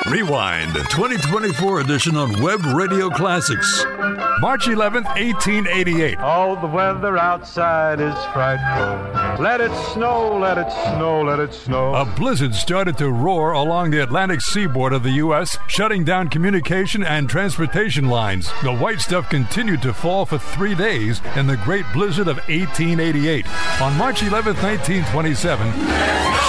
Rewind, 2024 edition on Web Radio Classics. March 11th, 1888. Oh, the weather outside is frightful. Let it snow, let it snow, let it snow. A blizzard started to roar along the Atlantic seaboard of the U.S., shutting down communication and transportation lines. The white stuff continued to fall for 3 days in the Great Blizzard of 1888. On March 11th, 1927...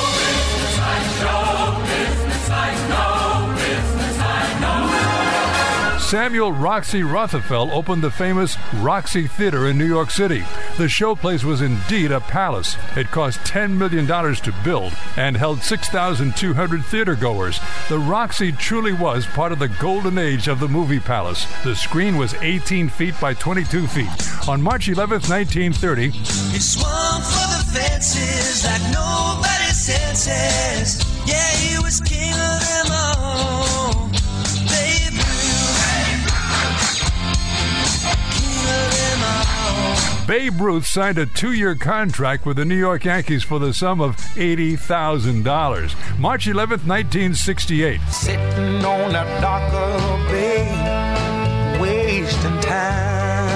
Samuel Roxy Rothafel opened the famous Roxy Theater in New York City. The showplace was indeed a palace. It cost $10 million to build and held 6,200 theatergoers. The Roxy truly was part of the golden age of the movie palace. The screen was 18 feet by 22 feet. On March 11th, 1930, he swung for the fences like nobody senses. Yeah, he was king of them all. Babe Ruth signed a 2-year contract with the New York Yankees for the sum of $80,000. March 11th, 1968. Sitting on that dock of a bay, wasting time.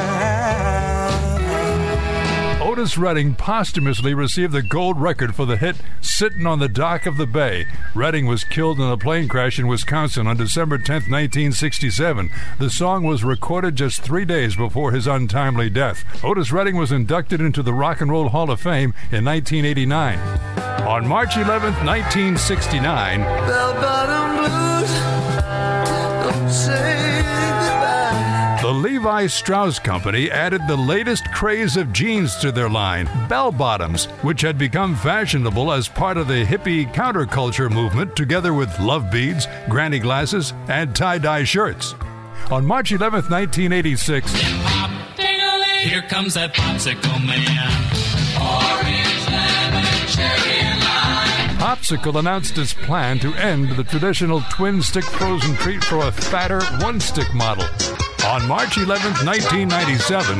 Otis Redding posthumously received the gold record for the hit Sittin' on the Dock of the Bay. Redding was killed in a plane crash in Wisconsin on December 10, 1967. The song was recorded just 3 days before his untimely death. Otis Redding was inducted into the Rock and Roll Hall of Fame in 1989. On March 11, 1969, Bell-bottom blues, don't say goodbye. the Levi Strauss Company added the latest craze of jeans to their line, bell-bottoms, which had become fashionable as part of the hippie counterculture movement, together with love beads, granny glasses, and tie-dye shirts. On March 11, 1986, here comes that popsicle man. Orange, lemon, cherry, and lime. Popsicle announced its plan to end the traditional twin-stick frozen treat for a fatter one-stick model. On March 11, 1997,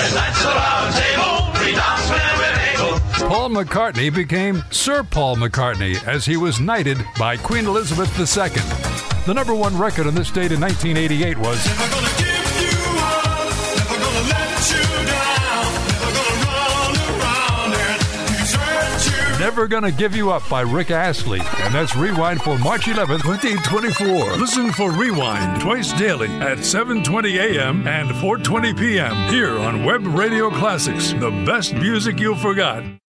Paul McCartney became Sir Paul McCartney as he was knighted by Queen Elizabeth II. The number one record on this date in 1988 was Never gonna give you up, never gonna let you down, never gonna run around and desert you. Never Gonna Give You Up by Rick Astley. And that's Rewind for March 11th, 2024. Listen for Rewind twice daily at 7:20 a.m. and 4:20 p.m. here on Web Radio Classics, the best music you forgot.